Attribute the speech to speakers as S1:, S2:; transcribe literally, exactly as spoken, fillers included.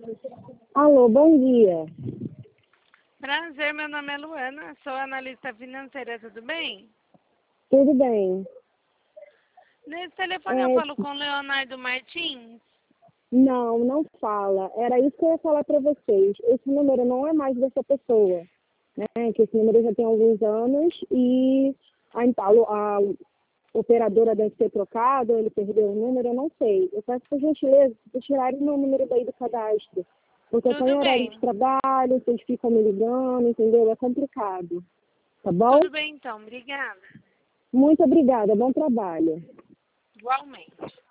S1: Alô, bom dia.
S2: Prazer, meu nome é Luana, sou analista financeira, tudo bem?
S1: Tudo bem?
S2: Nesse telefone eu
S1: É,
S2: falo com o Leonardo Martins.
S1: não, não fala. Era isso que eu ia falar para vocês. Esse número não é mais dessa pessoa, né? Que esse número já tem alguns anos e a, a, a operadora deve ter trocado, ele perdeu o número, eu não sei. Eu peço por gentileza, se tirarem o meu número daí do cadastro. Porque eu estou em
S2: Tudo
S1: horário de
S2: bem,
S1: trabalho, vocês ficam me ligando, entendeu? É complicado. Tá bom?
S2: tudo bem então, obrigada.
S1: Muito obrigada, bom trabalho.
S2: Igualmente.